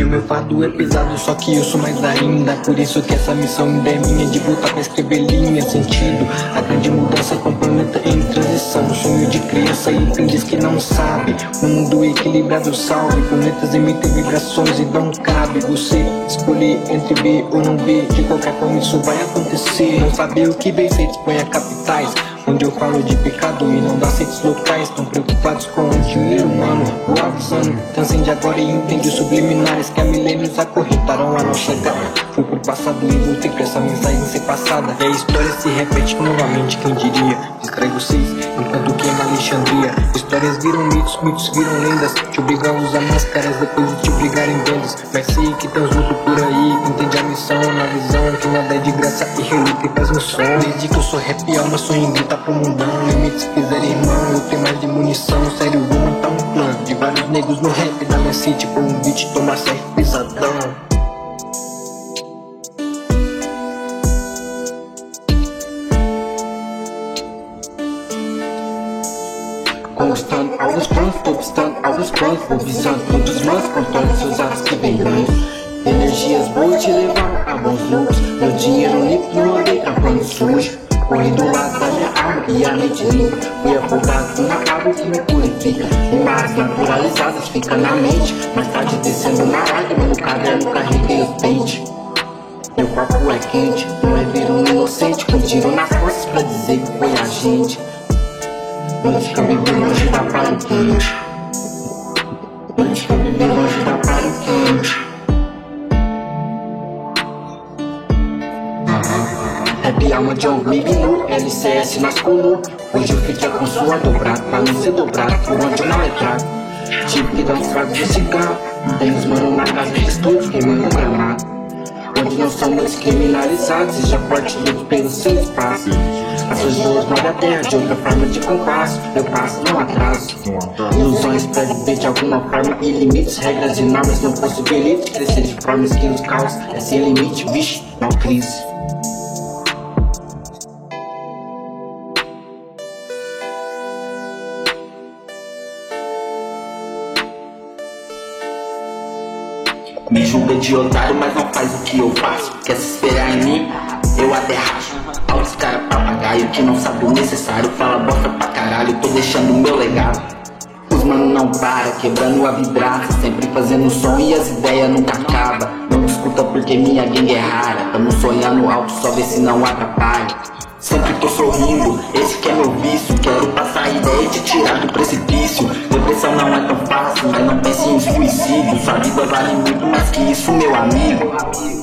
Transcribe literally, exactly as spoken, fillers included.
E o meu fardo é pesado, só que eu sou mais ainda. Por isso que essa missão ainda é minha, de voltar pra escrever linha, sentido. A grande mudança com o planeta em transição. Sonho de criança e aprendiz que não sabe. Um mundo equilibrado salve. Planetas emitem vibrações e não cabe você escolher entre ver ou não ver. De qualquer forma isso vai acontecer. Não saber o que bem feito põe a capitais, onde eu falo de pecado e não dá aceitos locais. Tão preocupados com o dinheiro humano, o avisando. Transcende agora e entende os subliminares que há milênios acorrentaram a não chegar. Fui pro passado e voltei pra essa mensagem ser passada. E a história se repete novamente, quem diria? Distrai vocês enquanto queima Alexandria. Histórias viram mitos, mitos viram lendas. Te obrigam a usar máscaras depois de te obrigar em vendas. Mas sei que tem uns lutos por aí, entende a missão na visão que nada é de graça e relíquia faz um som. Desde que eu sou rap, alma sonho em grita pro mundão. Limites fizer irmão, eu tenho mais de munição. Sério, vou montar um plano de vários negros no rap da minha city. Por um beat, tomar certo pesadão. Conquistando alguns planos, conquistando alguns planos, vou visando todos os manos, contando seus atos que vem ganhos. Energias boas te levaram a bons lucros. Meu dinheiro limpo, não andei trampando sujo. Corri do lado da minha alma e a mente limpa. Fui afogado na água que me purifica. Imagens naturalizadas ficam na mente. Mais tarde descendo na lágrima, no caderno carreguei os pentes. Meu corpo é quente, não é ver um inocente com tiro nas costas pra dizer que foi a gente. Antes que eu vivi longe da praia quente. Antes que eu vivi longe da praia quente. Rap alma de ouvido no L C S masculino. Hoje eu fiquei com sua dobrada pra não ser dobrado por onde eu não entrar. Tive que dar uns tragos de cigarro. Tem os mano na casa de estúdio queimando o gramado. Onde não somos criminalizados e já partidos pelo seu espaço. As suas boas moram a terra de outra forma de compasso. Eu passo, não atraso. Ilusões pra viver de alguma forma e limites, regras e normas não possibilitam crescer de formas que os caos é sem limite, vixe, não crise. Me julga de otário, mas não faz o que eu faço. Quer se esperar em mim? Eu até racho. Altos cara papagaio que não sabe o necessário. Fala bosta pra caralho, tô deixando o meu legado. Os mano não para, quebrando a vibraça. Sempre fazendo som e as ideias nunca acabam. Não escuta porque minha gangue é rara. Tamo sonhando alto, só vê se não atrapalha. Sempre tô sorrindo, esse que é meu vício. Quero passar a ideia e te tirar do precipício. Depressão não é tão fácil, mas não pense em suicídio. Sua vida vale muito mais que isso, meu amigo.